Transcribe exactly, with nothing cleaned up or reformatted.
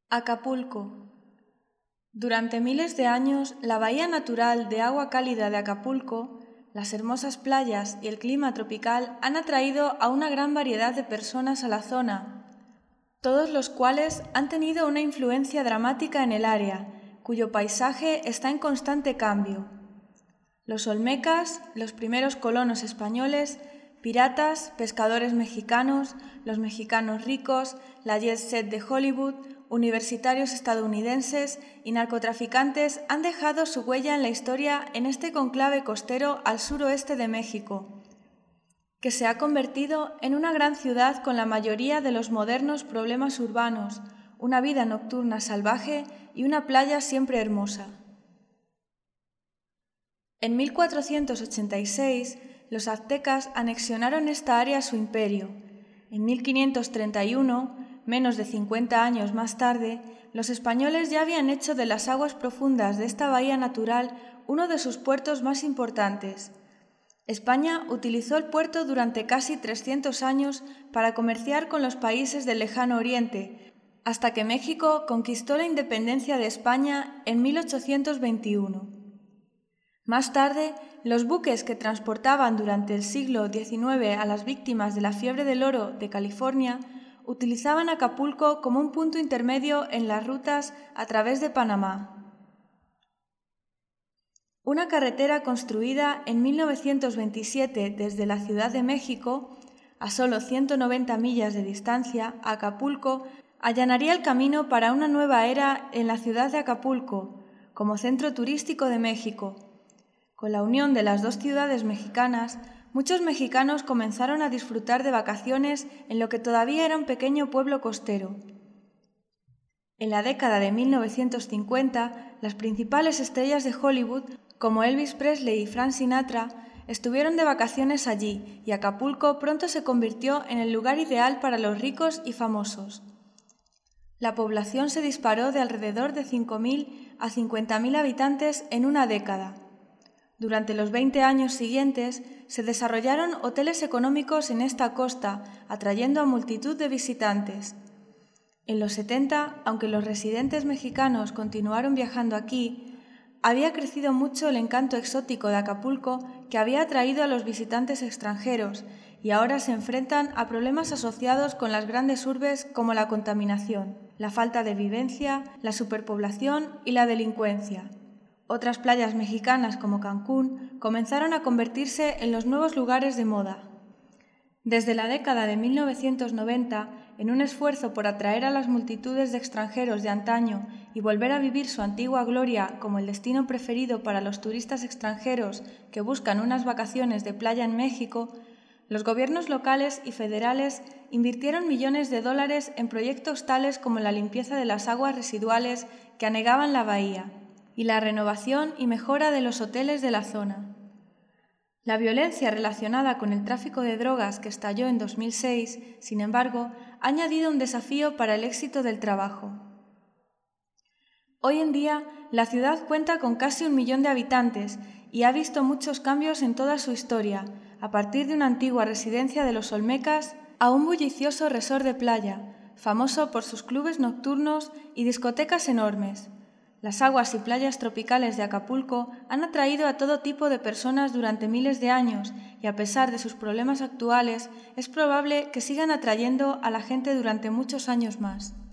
Acapulco. Durante miles de años, la bahía natural de agua cálida de Acapulco, las hermosas playas y el clima tropical han atraído a una gran variedad de personas a la zona, todos los cuales han tenido una influencia dramática en el área, cuyo paisaje está en constante cambio. Los olmecas, los primeros colonos españoles, piratas, pescadores mexicanos, los mexicanos ricos, la jet set de Hollywood, universitarios estadounidenses y narcotraficantes han dejado su huella en la historia en este conclave costero al suroeste de México, que se ha convertido en una gran ciudad con la mayoría de los modernos problemas urbanos, una vida nocturna salvaje y una playa siempre hermosa. En mil cuatrocientos ochenta y seis, los aztecas anexionaron esta área a su imperio. En mil quinientos treinta y uno, menos de cincuenta años más tarde, los españoles ya habían hecho de las aguas profundas de esta bahía natural uno de sus puertos más importantes. España utilizó el puerto durante casi trescientos años para comerciar con los países del lejano oriente, hasta que México conquistó la independencia de España en mil ochocientos veintiuno. Más tarde, los buques que transportaban durante el siglo diecinueve a las víctimas de la fiebre del oro de California utilizaban Acapulco como un punto intermedio en las rutas a través de Panamá. Una carretera construida en mil novecientos veintisiete desde la Ciudad de México, a solo ciento noventa millas de distancia, a Acapulco, allanaría el camino para una nueva era en la ciudad de Acapulco, como centro turístico de México. Con la unión de las dos ciudades mexicanas, muchos mexicanos comenzaron a disfrutar de vacaciones en lo que todavía era un pequeño pueblo costero. En la década de mil novecientos cincuenta, las principales estrellas de Hollywood, como Elvis Presley y Frank Sinatra, estuvieron de vacaciones allí y Acapulco pronto se convirtió en el lugar ideal para los ricos y famosos. La población se disparó de alrededor de cinco mil a cincuenta mil habitantes en una década. Durante los veinte años siguientes se desarrollaron hoteles económicos en esta costa, atrayendo a multitud de visitantes. En los setenta, aunque los residentes mexicanos continuaron viajando aquí, había crecido mucho el encanto exótico de Acapulco que había atraído a los visitantes extranjeros y ahora se enfrentan a problemas asociados con las grandes urbes como la contaminación, la falta de vivencia, la superpoblación y la delincuencia. Otras playas mexicanas como Cancún comenzaron a convertirse en los nuevos lugares de moda. Desde la década de mil novecientos noventa, en un esfuerzo por atraer a las multitudes de extranjeros de antaño y volver a vivir su antigua gloria como el destino preferido para los turistas extranjeros que buscan unas vacaciones de playa en México, los gobiernos locales y federales invirtieron millones de dólares en proyectos tales como la limpieza de las aguas residuales que anegaban la bahía y la renovación y mejora de los hoteles de la zona. La violencia relacionada con el tráfico de drogas que estalló en dos mil seis, sin embargo, ha añadido un desafío para el éxito del trabajo. Hoy en día, la ciudad cuenta con casi un millón de habitantes y ha visto muchos cambios en toda su historia, a partir de una antigua residencia de los olmecas a un bullicioso resort de playa, famoso por sus clubes nocturnos y discotecas enormes. Las aguas y playas tropicales de Acapulco han atraído a todo tipo de personas durante miles de años y a pesar de sus problemas actuales, es probable que sigan atrayendo a la gente durante muchos años más.